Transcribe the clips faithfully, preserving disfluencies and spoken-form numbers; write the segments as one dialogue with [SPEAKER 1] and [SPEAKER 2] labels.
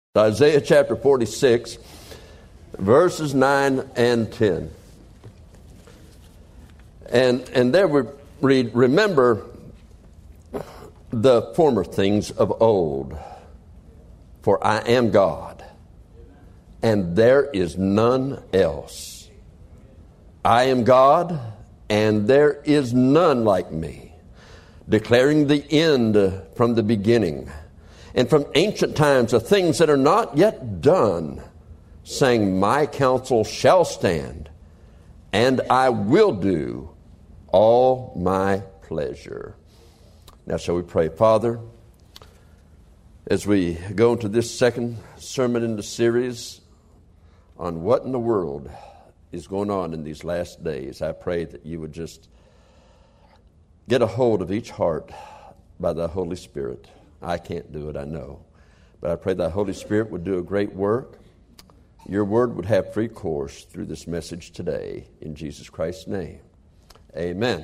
[SPEAKER 1] Isaiah chapter forty-six, verses nine and ten. And, and there we read, "Remember the former things of old, for I am God, and there is none else. I am God, and there is none like me, declaring the end from the beginning, and from ancient times of things that are not yet done, saying, my counsel shall stand, and I will do all my pleasure." Now shall we pray. Father, as we go into this second sermon in the series on what in the world is going on in these last days, I pray that you would just get a hold of each heart by the Holy Spirit. I can't do it, I know. But I pray the Holy Spirit would do a great work. Your word would have free course through this message today. In Jesus Christ's name, amen.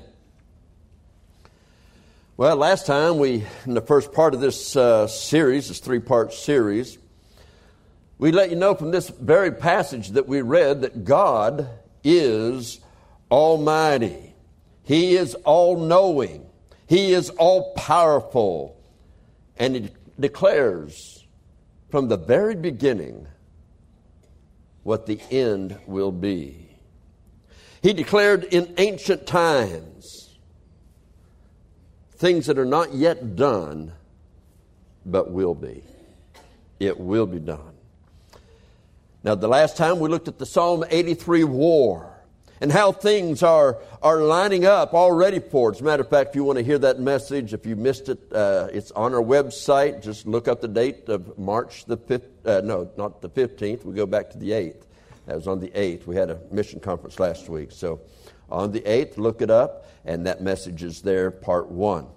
[SPEAKER 1] Well, last time we, in the first part of this uh, series, this three-part series, we let you know from this very passage that we read that God is almighty. He is all-knowing. He is all-powerful. And He declares from the very beginning what the end will be. He declared in ancient times things that are not yet done, but will be. It will be done. Now, the last time we looked at the Psalm eighty-three war and how things are, are lining up already for it. As a matter of fact, if you want to hear that message, if you missed it, uh, it's on our website. Just look up the date of March the fifth. Uh, no, not the fifteenth. We go back to the eighth. That was on the eighth. We had a mission conference last week. So on the eighth, look it up, and that message is there, part one.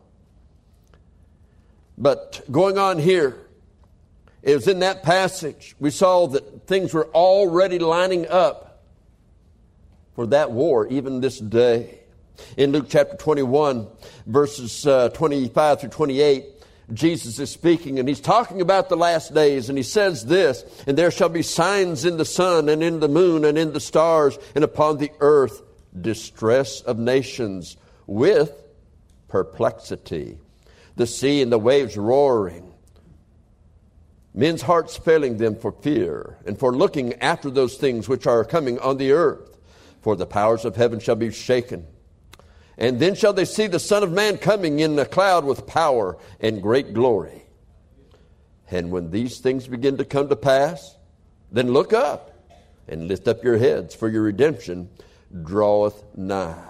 [SPEAKER 1] But going on here, it was in that passage we saw that things were already lining up for that war, even this day. In Luke chapter twenty-one, verses uh, twenty-five through twenty-eight, Jesus is speaking, and He's talking about the last days, and He says this, "And there shall be signs in the sun, and in the moon, and in the stars, and upon the earth, distress of nations, with perplexity. The sea and the waves roaring, men's hearts failing them for fear, and for looking after those things which are coming on the earth. For the powers of heaven shall be shaken. And then shall they see the Son of Man coming in a cloud with power and great glory. And when these things begin to come to pass, then look up and lift up your heads, for your redemption draweth nigh."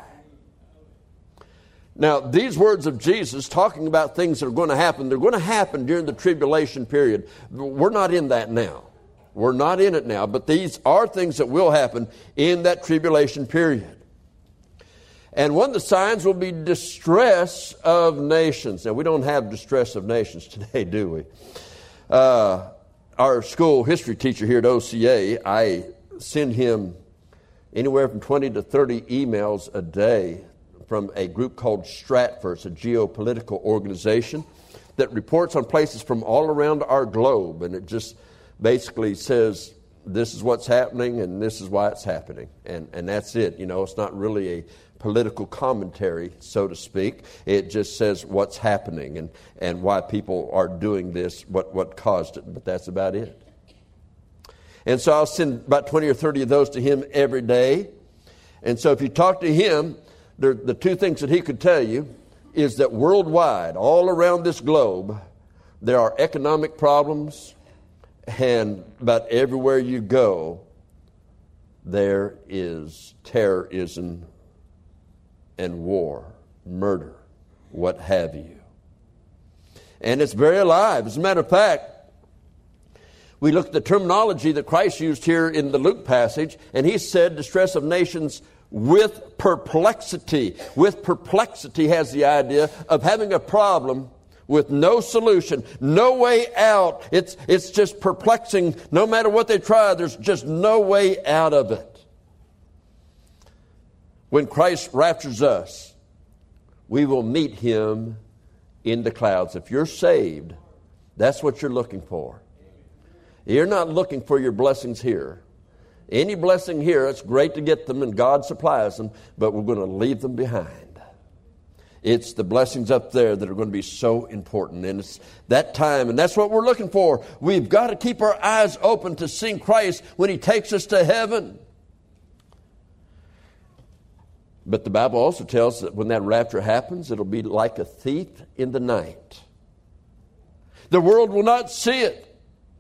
[SPEAKER 1] Now, these words of Jesus talking about things that are going to happen, they're going to happen during the tribulation period. We're not in that now. We're not in it now, but these are things that will happen in that tribulation period. And one of the signs will be distress of nations. Now, we don't have distress of nations today, do we? Uh, our school history teacher here at O C A, I send him anywhere from twenty to thirty emails a day from a group called Stratfor. It's a geopolitical organization that reports on places from all around our globe, and it just basically says this is what's happening and this is why it's happening. And and that's it. You know, it's not really a political commentary, so to speak. It just says what's happening and, and why people are doing this, what, what caused it. But that's about it. And so I'll send about twenty or thirty of those to him every day. And so if you talk to him, the, the two things that he could tell you is that worldwide, all around this globe, there are economic problems. And about everywhere you go, there is terrorism and war, murder, what have you. And it's very alive. As a matter of fact, we look at the terminology that Christ used here in the Luke passage, and He said distress of nations with perplexity. With perplexity has the idea of having a problem with no solution, no way out. It's, it's just perplexing. No matter what they try, there's just no way out of it. When Christ raptures us, we will meet Him in the clouds. If you're saved, that's what you're looking for. You're not looking for your blessings here. Any blessing here, it's great to get them and God supplies them, but we're going to leave them behind. It's the blessings up there that are going to be so important. And it's that time, and that's what we're looking for. We've got to keep our eyes open to seeing Christ when He takes us to heaven. But the Bible also tells us that when that rapture happens, it'll be like a thief in the night. The world will not see it.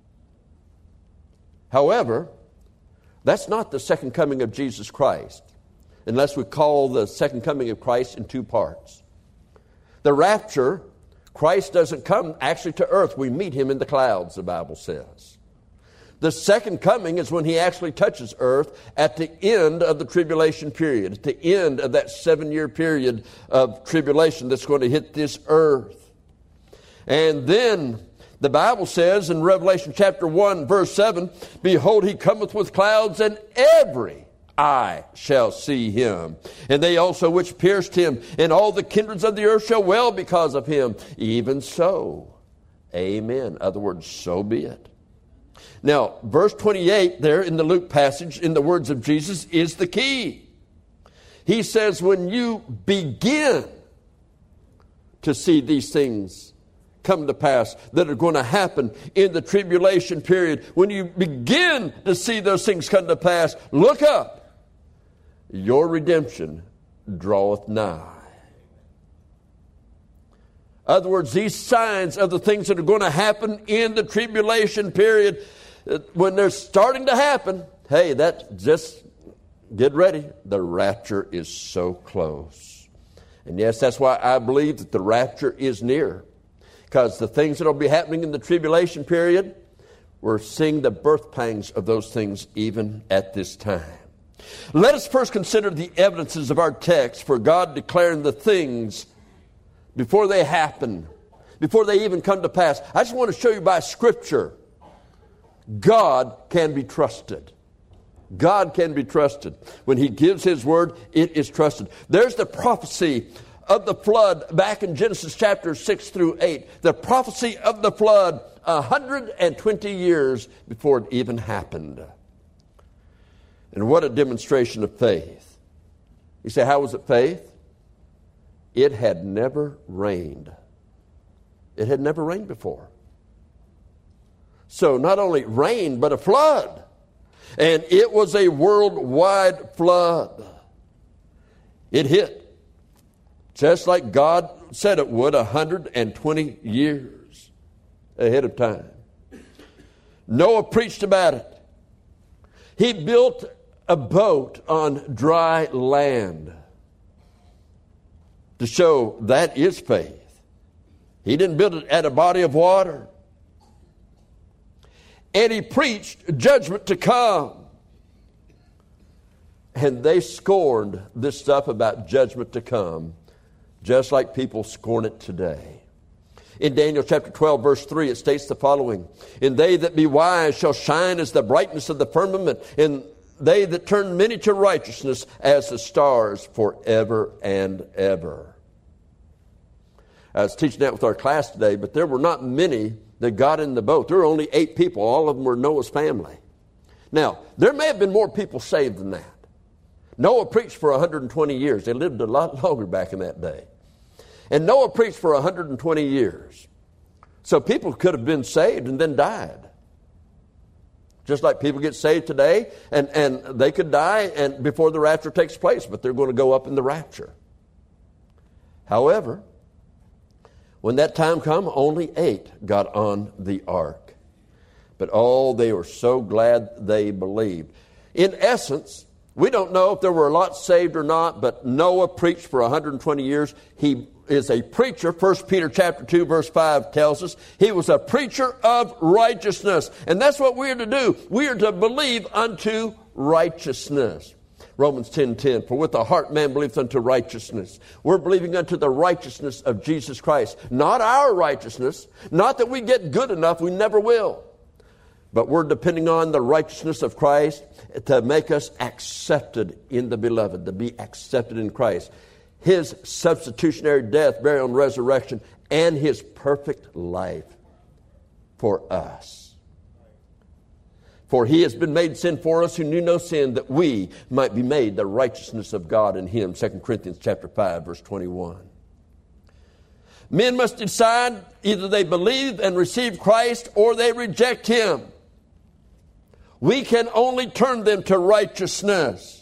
[SPEAKER 1] However, that's not the second coming of Jesus Christ, unless we call the second coming of Christ in two parts. The rapture, Christ doesn't come actually to earth. We meet Him in the clouds, the Bible says. The second coming is when He actually touches earth at the end of the tribulation period, at the end of that seven-year period of tribulation that's going to hit this earth. And then the Bible says in Revelation chapter one, verse seven, "Behold, He cometh with clouds, and every eye shall see Him. And they also which pierced Him, and all the kindreds of the earth shall wail because of Him. Even so, amen." In other words, so be it. Now, verse twenty-eight there in the Luke passage, in the words of Jesus, is the key. He says, when you begin to see these things come to pass that are going to happen in the tribulation period, when you begin to see those things come to pass, look up. Your redemption draweth nigh. In other words, these signs of the things that are going to happen in the tribulation period, when they're starting to happen, hey, that just get ready. The rapture is so close. And yes, that's why I believe that the rapture is near. Because the things that will be happening in the tribulation period, we're seeing the birth pangs of those things even at this time. Let us first consider the evidences of our text for God declaring the things before they happen, before they even come to pass. I just want to show you by Scripture, God can be trusted. God can be trusted. When He gives His word, it is trusted. There's the prophecy of the flood back in Genesis chapter six through eight. The prophecy of the flood one hundred twenty years before it even happened. And what a demonstration of faith. You say, how was it faith? It had never rained. It had never rained before. So not only rain, but a flood. And it was a worldwide flood. It hit just like God said it would, one hundred twenty years ahead of time. Noah preached about it. He built a boat on dry land to show that is faith. He didn't build it at a body of water. And he preached judgment to come. And they scorned this stuff about judgment to come, just like people scorn it today. In Daniel chapter twelve, verse three, it states the following: "And they that be wise shall shine as the brightness of the firmament, and they that turn many to righteousness as the stars forever and ever." I was teaching that with our class today, but there were not many that got in the boat. There were only eight people. All of them were Noah's family. Now, there may have been more people saved than that. Noah preached for one hundred twenty years. They lived a lot longer back in that day. And Noah preached for one hundred twenty years. So people could have been saved and then died. Just like people get saved today, and, and they could die and before the rapture takes place, but they're going to go up in the rapture. However, when that time come, only eight got on the ark. But oh, they were so glad they believed. In essence, we don't know if there were a lot saved or not, but Noah preached for one hundred twenty years. He is a preacher. First Peter chapter two, verse five tells us he was a preacher of righteousness. And that's what we are to do. We are to believe unto righteousness. Romans ten ten, "For with the heart man believeth unto righteousness." We're believing unto the righteousness of Jesus Christ. Not our righteousness. Not that we get good enough. We never will. But we're depending on the righteousness of Christ to make us accepted in the beloved, to be accepted in Christ. His substitutionary death, burial, and resurrection, and His perfect life for us. For he has been made sin for us who knew no sin, that we might be made the righteousness of God in him. Second Corinthians chapter five, verse twenty-one. Men must decide either they believe and receive Christ or they reject him. We can only turn them to righteousness.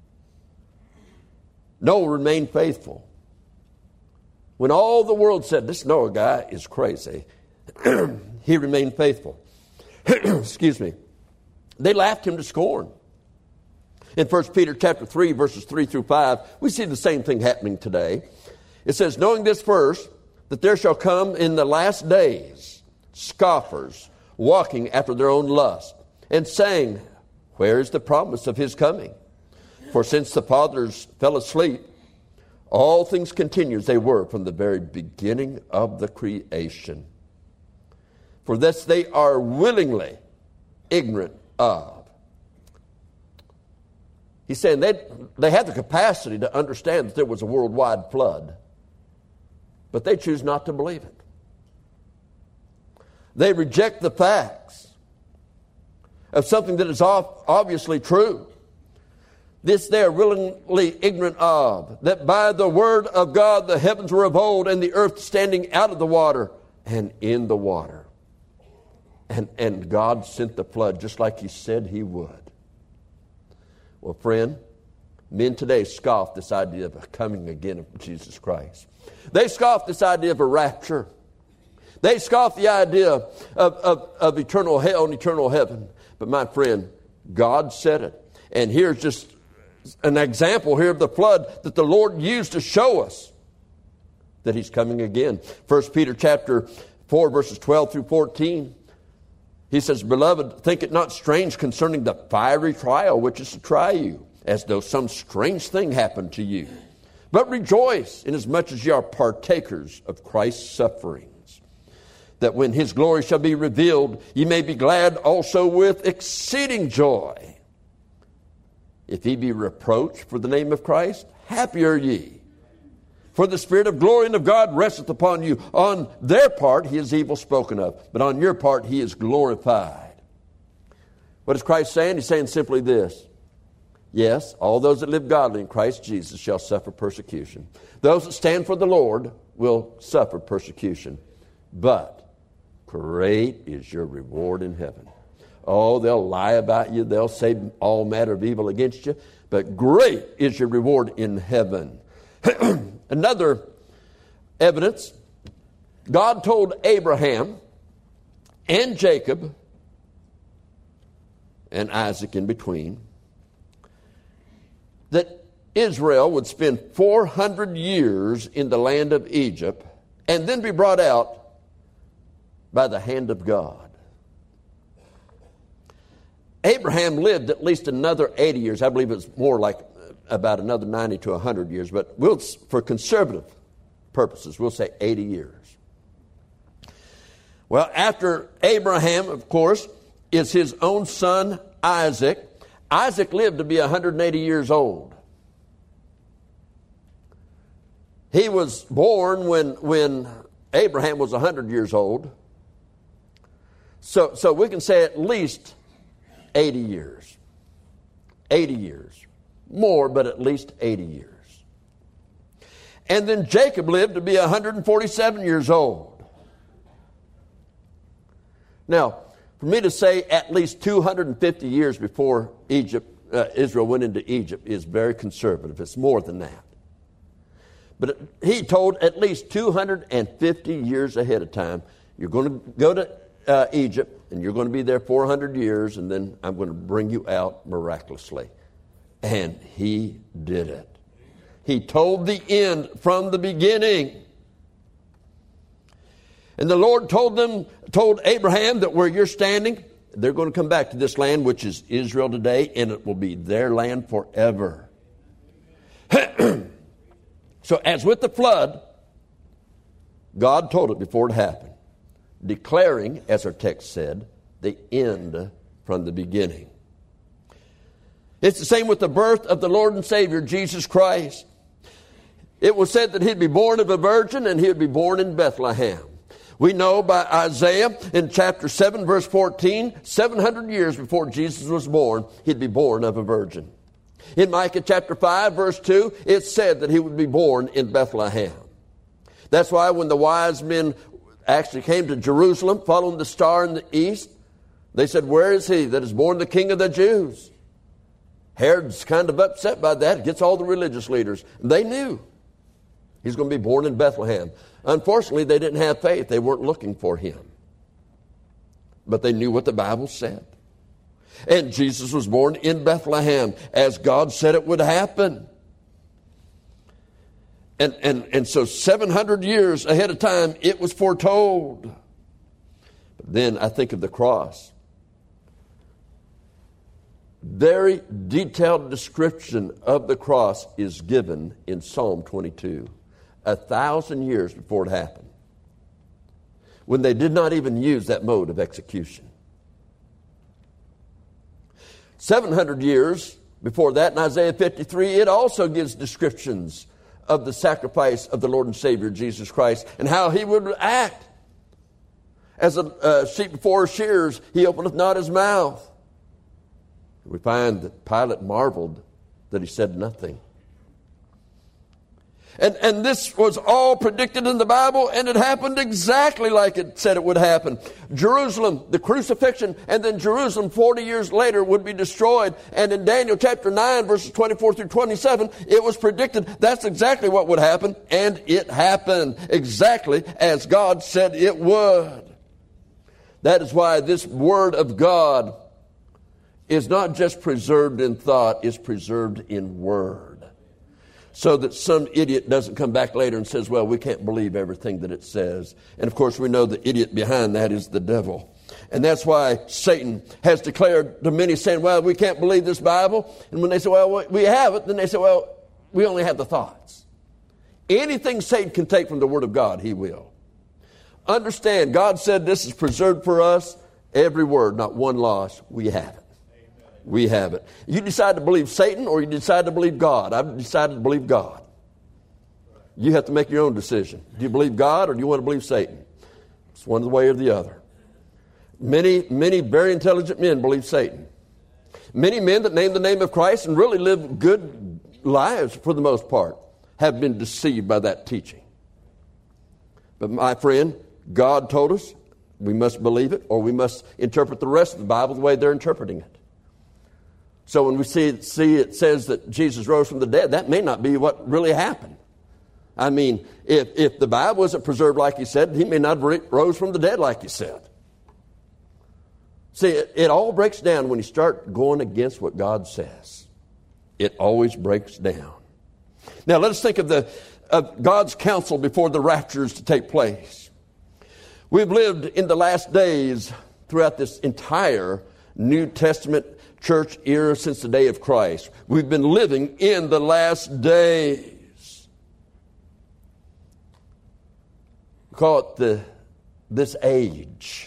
[SPEAKER 1] Noah remained faithful. When all the world said, this Noah guy is crazy, he remained faithful. Excuse me. They laughed him to scorn. In First Peter chapter three, verses three through five, we see the same thing happening today. It says, knowing this first, that there shall come in the last days scoffers, walking after their own lust, and saying, where is the promise of his coming? For since the fathers fell asleep, all things continue as they were from the very beginning of the creation. For this they are willingly ignorant of. He's saying they, they had the capacity to understand that there was a worldwide flood, but they choose not to believe it. They reject the facts of something that is obviously true. This they are willingly ignorant of, that by the word of God the heavens were of old, and the earth standing out of the water and in the water. And, and God sent the flood just like he said he would. Well, friend, men today scoff this idea of a coming again of Jesus Christ. They scoff this idea of a rapture. They scoff the idea of, of, of eternal hell and eternal heaven. But my friend, God said it. And here's just an example here of the flood that the Lord used to show us that he's coming again. First Peter chapter four, verses twelve through fourteen. He says, beloved, think it not strange concerning the fiery trial which is to try you, as though some strange thing happened to you. But rejoice, inasmuch as ye are partakers of Christ's sufferings, that when his glory shall be revealed, ye may be glad also with exceeding joy. If ye be reproached for the name of Christ, happy are ye. For the Spirit of glory and of God resteth upon you. On their part he is evil spoken of, but on your part he is glorified. What is Christ saying? He's saying simply this. Yes, all those that live godly in Christ Jesus shall suffer persecution. Those that stand for the Lord will suffer persecution. But great is your reward in heaven. Oh, they'll lie about you. They'll say all manner of evil against you. But great is your reward in heaven. Another evidence, God told Abraham and Jacob and Isaac in between that Israel would spend four hundred years in the land of Egypt and then be brought out by the hand of God. Abraham lived at least another eighty years. I believe it's more like about another ninety to one hundred years. But we'll, for conservative purposes, we'll say eighty years. Well, after Abraham, of course, is his own son Isaac. Isaac lived to be one hundred eighty years old. He was born when, when Abraham was one hundred years old. So, so we can say at least eighty years. eighty years. More, but at least eighty years. And then Jacob lived to be one hundred forty-seven years old. Now, for me to say at least two hundred fifty years before Egypt, uh, Israel went into Egypt is very conservative. It's more than that. But he told at least two hundred fifty years ahead of time, you're going to go to uh, Egypt, and you're going to be there four hundred years, and then I'm going to bring you out miraculously. And he did it. He told the end from the beginning. And the Lord told them, told Abraham that where you're standing, they're going to come back to this land, which is Israel today, and it will be their land forever. So as with the flood, God told it before it happened, declaring, as our text said, the end from the beginning. It's the same with the birth of the Lord and Savior, Jesus Christ. It was said that he'd be born of a virgin and he'd be born in Bethlehem. We know by Isaiah in chapter seven, verse fourteen, seven hundred years before Jesus was born, he'd be born of a virgin. In Micah chapter five, verse two, it said that he would be born in Bethlehem. That's why when the wise men actually came to Jerusalem, following the star in the east, they said, "Where is he that is born the King of the Jews?" Herod's kind of upset by that. It gets all the religious leaders. They knew he's going to be born in Bethlehem. Unfortunately, they didn't have faith. They weren't looking for him. But they knew what the Bible said. And Jesus was born in Bethlehem as God said it would happen. And, and, and so seven hundred years ahead of time, it was foretold. But then I think of the cross. Very detailed description of the cross is given in Psalm twenty-two. A thousand years before it happened, when they did not even use that mode of execution. seven hundred years before that, in Isaiah fifty-three, it also gives descriptions of the sacrifice of the Lord and Savior Jesus Christ and how he would act. As a uh, sheep before shears, he openeth not his mouth. We find that Pilate marveled that he said nothing. And, and this was all predicted in the Bible, and it happened exactly like it said it would happen. Jerusalem, the crucifixion, and then Jerusalem forty years later would be destroyed. And in Daniel chapter nine, verses twenty-four through twenty-seven, it was predicted that's exactly what would happen, and it happened exactly as God said it would. That is why this Word of God is not just preserved in thought, it's preserved in word. So that some idiot doesn't come back later and says, well, we can't believe everything that it says. And of course, we know the idiot behind that is the devil. And that's why Satan has declared to many saying, well, we can't believe this Bible. And when they say, well, we have it, then they say, well, we only have the thoughts. Anything Satan can take from the Word of God, he will. Understand, God said this is preserved for us. Every word, not one loss, we have it. We have it. You decide to believe Satan or you decide to believe God. I've decided to believe God. You have to make your own decision. Do you believe God or do you want to believe Satan? It's one way or the other. Many, many very intelligent men believe Satan. Many men that name the name of Christ and really live good lives for the most part have been deceived by that teaching. But my friend, God told us we must believe it or we must interpret the rest of the Bible the way they're interpreting it. So when we see, see it says that Jesus rose from the dead, that may not be what really happened. I mean, if, if the Bible wasn't preserved like he said, he may not have rose from the dead like he said. See, it, it all breaks down when you start going against what God says. It always breaks down. Now let us think of the of God's counsel before the rapture is to take place. We've lived in the last days throughout this entire New Testament church era since the day of Christ. We've been living in the last days. We call it the this age.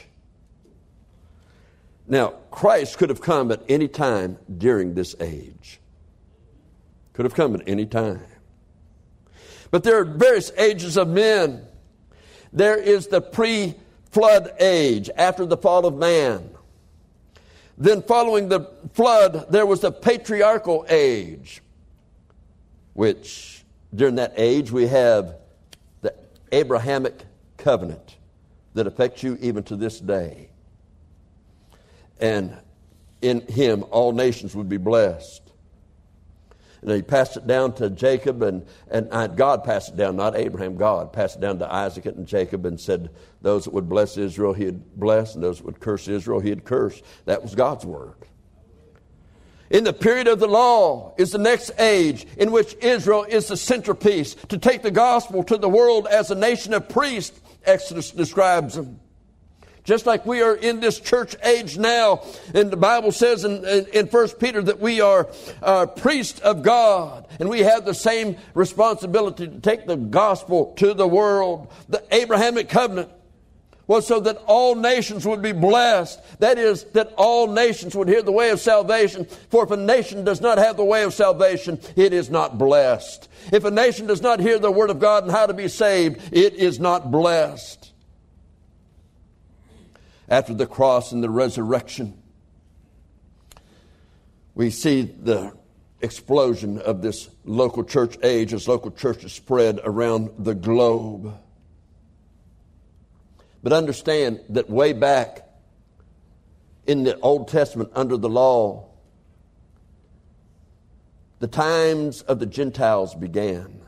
[SPEAKER 1] Now, Christ could have come at any time during this age. Could have come at any time. But there are various ages of men. There is the pre-flood age, after the fall of man. Then following the flood, there was the patriarchal age, which during that age we have the Abrahamic covenant that affects you even to this day. And in him all nations would be blessed. And he passed it down to Jacob, and, and God passed it down, not Abraham. God passed it down to Isaac and Jacob and said those that would bless Israel, he'd bless, and those that would curse Israel, he'd curse. That was God's word. In the period of the law is the next age in which Israel is the centerpiece to take the gospel to the world as a nation of priests, Exodus describes them. Just like we are in this church age now. And the Bible says in, in, in First Peter that we are uh, priests of God. And we have the same responsibility to take the gospel to the world. The Abrahamic covenant was so that all nations would be blessed. That is, that all nations would hear the way of salvation. For if a nation does not have the way of salvation, it is not blessed. If a nation does not hear the word of God and how to be saved, it is not blessed. after the cross and the resurrection, we see the explosion of this local church age as local churches spread around the globe. But understand that way back in the Old Testament under the law, the times of the Gentiles began.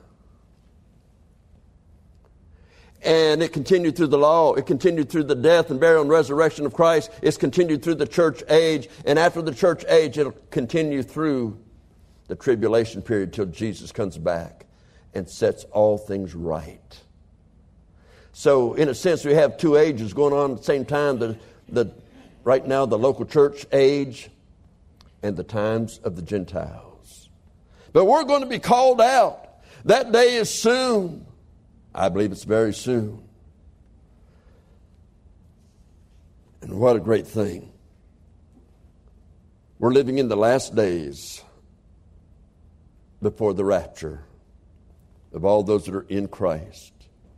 [SPEAKER 1] And it continued through the law. It continued through the death and burial and resurrection of Christ. It's continued through the church age. And after the church age, it'll continue through the tribulation period till Jesus comes back and sets all things right. So, in a sense, we have two ages going on at the same time. The, the, right now, the local church age and the times of the Gentiles. But we're going to be called out. That day is soon. I believe it's very soon. And what a great thing. We're living in the last days before the rapture of all those that are in Christ.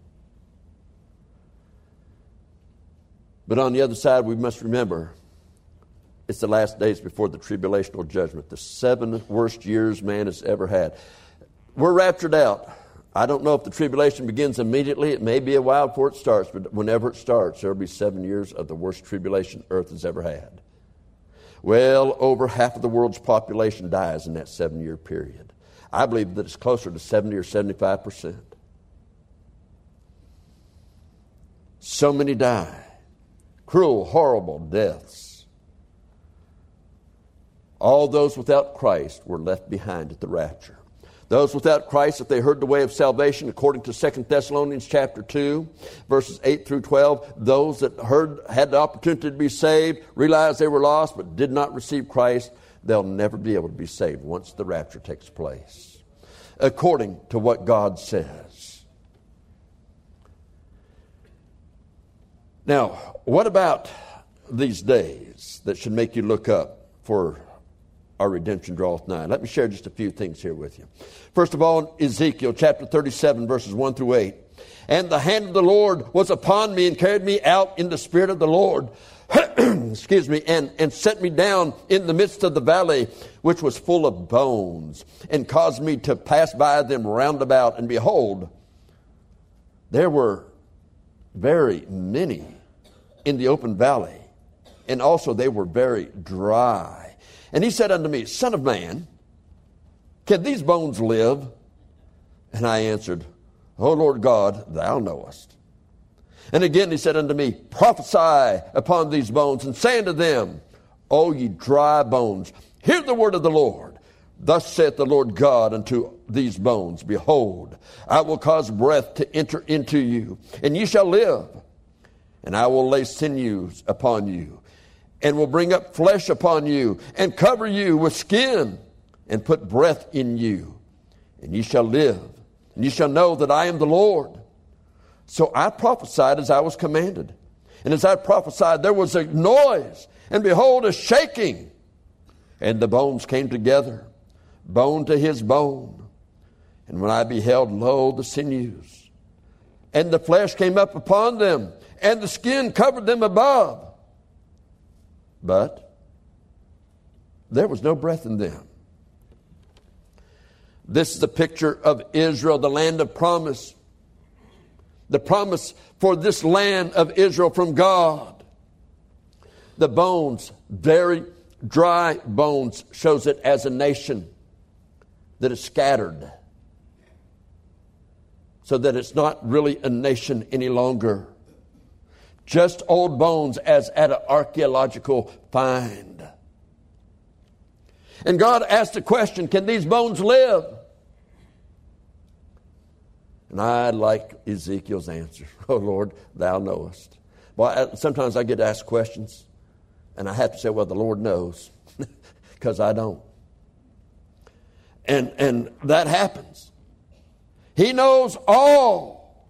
[SPEAKER 1] But on the other side, we must remember it's the last days before the tribulational judgment, the seven worst years man has ever had. We're raptured out. I don't know if the tribulation begins immediately. It may be a while before it starts, but whenever it starts, there will be seven years of the worst tribulation earth has ever had. Well, over half of the world's population dies in that seven-year period. I believe that it's closer to seventy or seventy-five percent. So many die. Cruel, horrible deaths. All those without Christ were left behind at the rapture. Those without Christ, if they heard the way of salvation, according to Second Thessalonians chapter two, verses eight through twelve, those that heard, had the opportunity to be saved, realized they were lost, but did not receive Christ, they'll never be able to be saved once the rapture takes place, according to what God says. Now, what about these days that should make you look up for our redemption draweth nigh? Let me share just a few things here with you. First of all, Ezekiel chapter thirty-seven, verses one through eight. And the hand of the Lord was upon me and carried me out in the spirit of the Lord, excuse me, and, and set me down in the midst of the valley, which was full of bones, and caused me to pass by them round about. And behold, there were very many in the open valley, and also they were very dry. And he said unto me, Son of man, can these bones live? And I answered, O Lord God, thou knowest. And again he said unto me, Prophesy upon these bones, and say unto them, O ye dry bones, hear the word of the Lord. Thus saith the Lord God unto these bones, Behold, I will cause breath to enter into you, and ye shall live. And I will lay sinews upon you, and will bring up flesh upon you, and cover you with skin, and put breath in you, and ye shall live, and ye shall know that I am the Lord. So I prophesied as I was commanded. And as I prophesied, there was a noise, and behold, a shaking. And the bones came together, bone to his bone. And when I beheld, lo, the sinews, and the flesh came up upon them, and the skin covered them above. But there was no breath in them. This is the picture of Israel, the land of promise. The promise for this land of Israel from God. The bones, very dry bones, shows it as a nation that is scattered. So that it's not really a nation any longer. Just old bones as at an archaeological find. And God asked the question, can these bones live? And I like Ezekiel's answer. Oh Lord, thou knowest. Well, sometimes I get asked questions, and I have to say, well, the Lord knows, because I don't. And, and that happens. He knows all.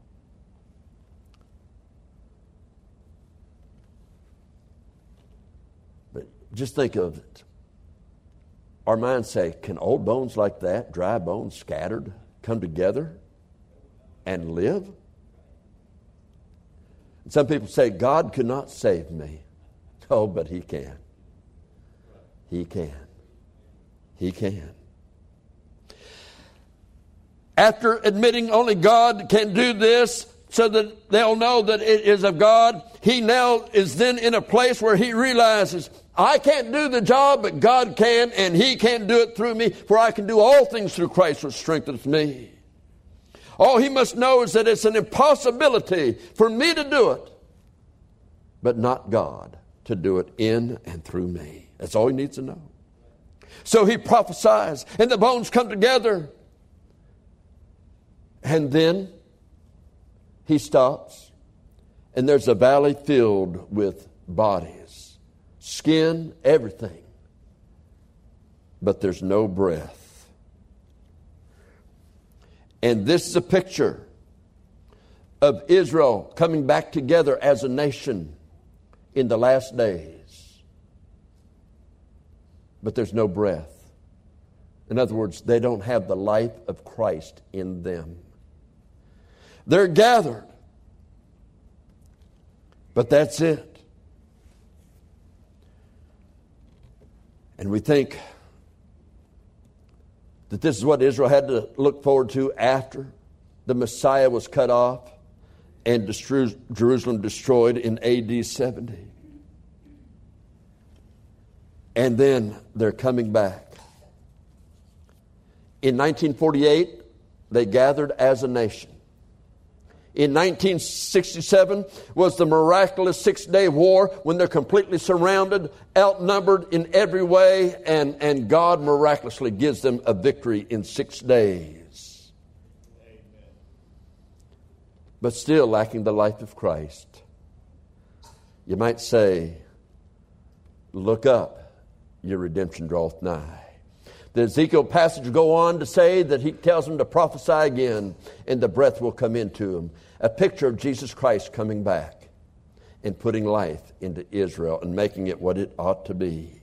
[SPEAKER 1] But just think of it. Our minds say, can old bones like that, dry bones scattered, come together and live? Some people say, God could not save me. Oh, but He can. He can. He can. After admitting only God can do this so that they'll know that it is of God, he now is then in a place where he realizes, I can't do the job, but God can, and He can do it through me, for I can do all things through Christ which strengthens me. All he must know is that it's an impossibility for me to do it, but not God to do it in and through me. That's all he needs to know. So he prophesies, and the bones come together. And then he stops, and there's a valley filled with bodies, skin, everything. But there's no breath. And this is a picture of Israel coming back together as a nation in the last days. But there's no breath. In other words, they don't have the life of Christ in them. They're gathered. But that's it. And we think that this is what Israel had to look forward to after the Messiah was cut off and destru- Jerusalem destroyed in A D seventy. And then they're coming back. In nineteen forty-eight, they gathered as a nation. In nineteen sixty-seven was the miraculous Six-Day War when they're completely surrounded, outnumbered in every way, and, and God miraculously gives them a victory in six days. Amen. But still lacking the life of Christ. You might say, look up, your redemption draweth nigh. The Ezekiel passage go on to say that he tells them to prophesy again, and the breath will come into them. A picture of Jesus Christ coming back and putting life into Israel and making it what it ought to be.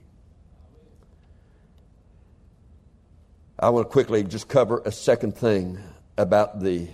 [SPEAKER 1] I want to quickly just cover a second thing about the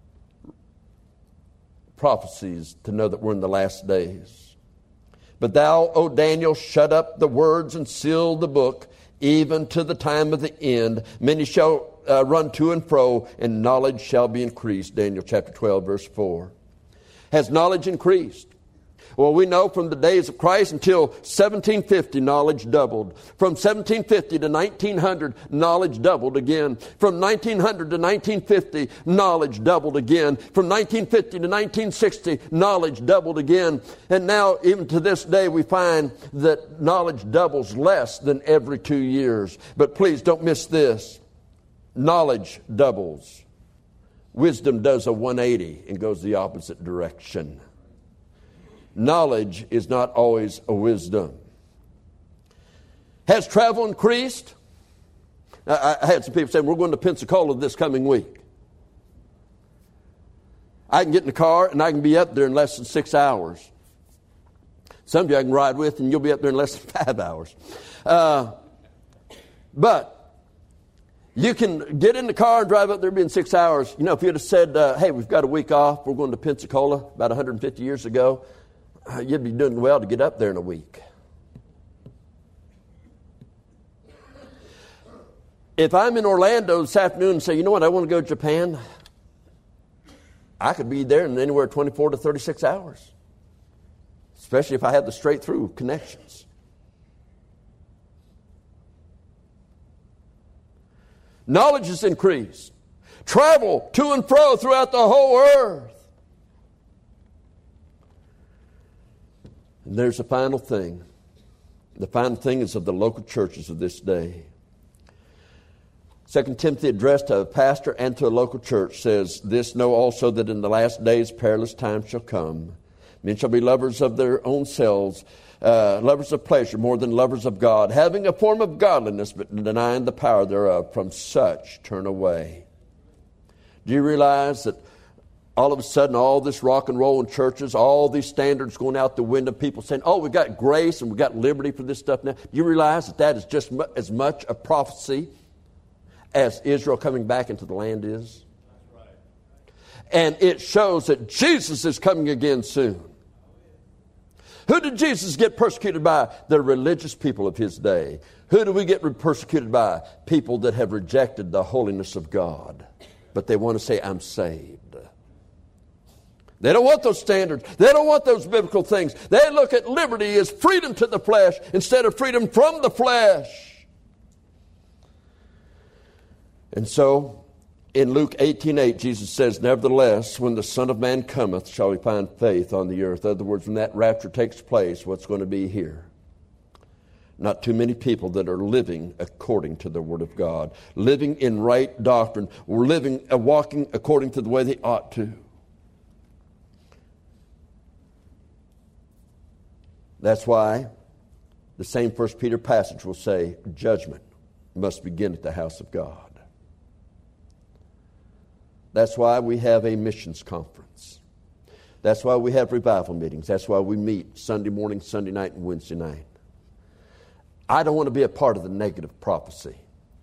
[SPEAKER 1] prophecies to know that we're in the last days. But thou, O Daniel, shut up the words and seal the book, even to the time of the end. Many shall uh, run to and fro, and knowledge shall be increased. Daniel chapter twelve, verse four. Has knowledge increased? Well, we know from the days of Christ until seventeen fifty, knowledge doubled. From seventeen fifty to nineteen hundred, knowledge doubled again. From nineteen hundred to nineteen fifty, knowledge doubled again. From nineteen fifty to nineteen sixty, knowledge doubled again. And now, even to this day, we find that knowledge doubles less than every two years. But please don't miss this. Knowledge doubles. Wisdom does a one eighty and goes the opposite direction. Knowledge is not always a wisdom. Has travel increased? I, I had some people saying, we're going to Pensacola this coming week. I can get in the car and I can be up there in less than six hours. Some of you I can ride with and you'll be up there in less than five hours. Uh, but you can get in the car and drive up there in six hours. You know, if you'd have said, uh, hey, we've got a week off, we're going to Pensacola about one hundred fifty years ago, you'd be doing well to get up there in a week. If I'm in Orlando this afternoon and say, you know what, I want to go to Japan, I could be there in anywhere twenty-four to thirty-six hours. Especially if I had the straight through connections. Knowledge has increased. Travel to and fro throughout the whole earth. And there's a final thing. The final thing is of the local churches of this day. Second Timothy, addressed to a pastor and to a local church, says, this know also that in the last days perilous times shall come. Men shall be lovers of their own selves, uh, lovers of pleasure more than lovers of God, having a form of godliness but denying the power thereof. From such turn away. Do you realize that all of a sudden, all this rock and roll in churches, all these standards going out the window, people saying, oh, we've got grace and we've got liberty for this stuff now. Do you realize that that is just mu- as much a prophecy as Israel coming back into the land is? That's right. And it shows that Jesus is coming again soon. Who did Jesus get persecuted by? The religious people of his day. Who do we get persecuted by? People that have rejected the holiness of God. But they want to say, I'm saved. They don't want those standards. They don't want those biblical things. They look at liberty as freedom to the flesh instead of freedom from the flesh. And so, in Luke eighteen eight, Jesus says, nevertheless, when the Son of Man cometh, shall he find faith on the earth. In other words, when that rapture takes place, what's going to be here? Not too many people that are living according to the Word of God, living in right doctrine, or living, uh, walking according to the way they ought to. That's why the same First Peter passage will say, judgment must begin at the house of God. That's why we have a missions conference. That's why we have revival meetings. That's why we meet Sunday morning, Sunday night, and Wednesday night. I don't want to be a part of the negative prophecy.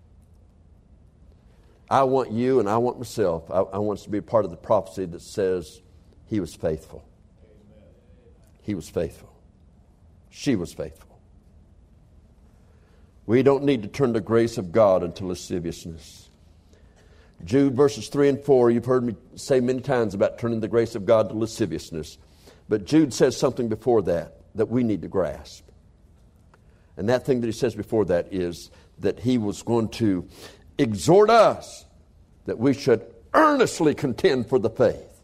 [SPEAKER 1] I want you and I want myself, I, I want us to be a part of the prophecy that says he was faithful. He was faithful. She was faithful. We don't need to turn the grace of God into lasciviousness. Jude verses three and four, you've heard me say many times about turning the grace of God to lasciviousness. But Jude says something before that that we need to grasp. And that thing that he says before that is that he was going to exhort us that we should earnestly contend for the faith.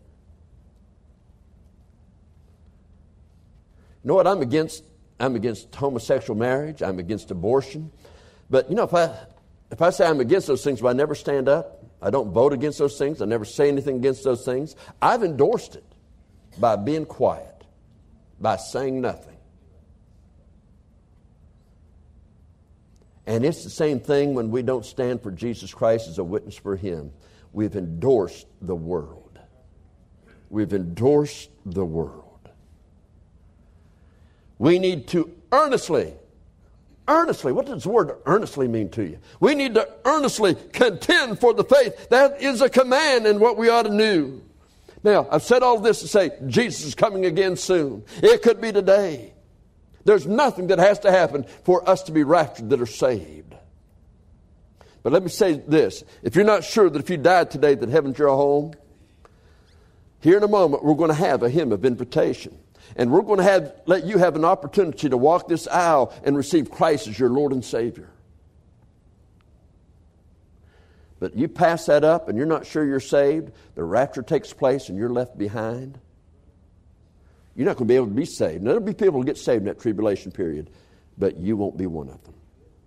[SPEAKER 1] You know what? I'm against I'm against homosexual marriage. I'm against abortion. But you know, if I if I say I'm against those things, but I never stand up, I don't vote against those things, I never say anything against those things, I've endorsed it by being quiet, by saying nothing. And it's the same thing when we don't stand for Jesus Christ as a witness for him. We've endorsed the world. We've endorsed the world. We need to earnestly, earnestly, what does the word earnestly mean to you? We need to earnestly contend for the faith. That is a command and what we ought to do. Now, I've said all this to say Jesus is coming again soon. It could be today. There's nothing that has to happen for us to be raptured that are saved. But let me say this. If you're not sure that if you died today that heaven's your home, here in a moment we're going to have a hymn of invitation. And we're going to have let you have an opportunity to walk this aisle and receive Christ as your Lord and Savior. But you pass that up and you're not sure you're saved, the rapture takes place and you're left behind. You're not going to be able to be saved. Now, there'll be people who get saved in that tribulation period, but you won't be one of them.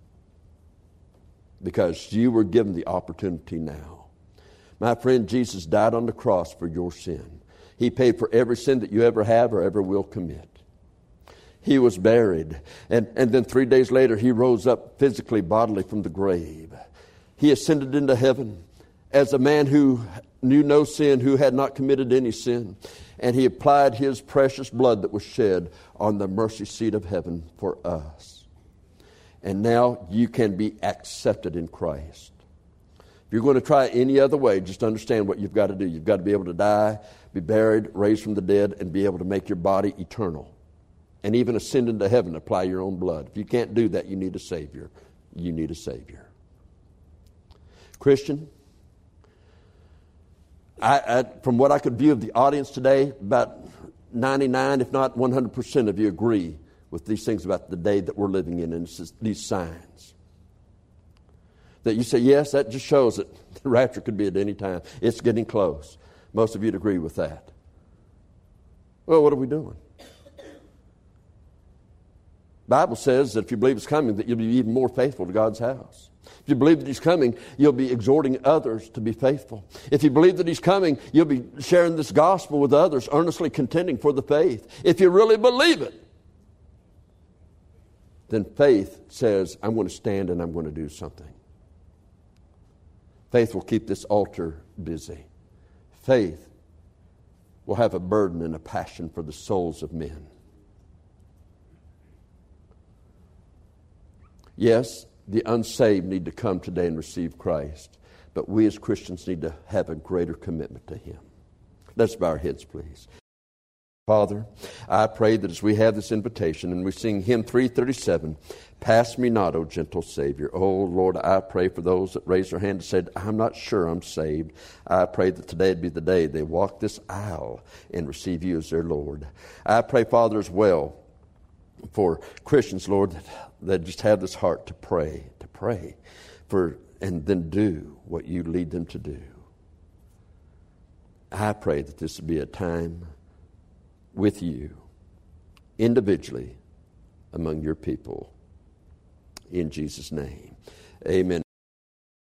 [SPEAKER 1] Because you were given the opportunity now. My friend, Jesus died on the cross for your sin. He paid for every sin that you ever have or ever will commit. He was buried. And, and then three days later, he rose up physically, bodily from the grave. He ascended into heaven as a man who knew no sin, who had not committed any sin. And he applied his precious blood that was shed on the mercy seat of heaven for us. And now you can be accepted in Christ. If you're going to try any other way, just understand what you've got to do. You've got to be able to die, be buried, raised from the dead, and be able to make your body eternal. And even ascend into heaven, apply your own blood. If you can't do that, you need a Savior. You need a Savior. Christian, I, I, from what I could view of the audience today, about ninety-nine, if not one hundred percent of you agree with these things about the day that we're living in and these signs. That you say, yes, that just shows that the rapture could be at any time. It's getting close. Most of you'd agree with that. Well, what are we doing? The Bible says that if you believe it's coming, that you'll be even more faithful to God's house. If you believe that he's coming, you'll be exhorting others to be faithful. If you believe that he's coming, you'll be sharing this gospel with others, earnestly contending for the faith. If you really believe it, then faith says, I'm going to stand and I'm going to do something. Faith will keep this altar busy. Faith will have a burden and a passion for the souls of men. Yes, the unsaved need to come today and receive Christ, but we as Christians need to have a greater commitment to him. Let's bow our heads, please. Father, I pray that as we have this invitation and we sing hymn three thirty-seven, pass me not, O gentle Savior. Oh, Lord, I pray for those that raised their hand and said, I'm not sure I'm saved. I pray that today would be the day they walk this aisle and receive you as their Lord. I pray, Father, as well for Christians, Lord, that, that just have this heart to pray, to pray, for and then do what you lead them to do. I pray that this would be a time with you, individually, among your people. In Jesus' name, amen.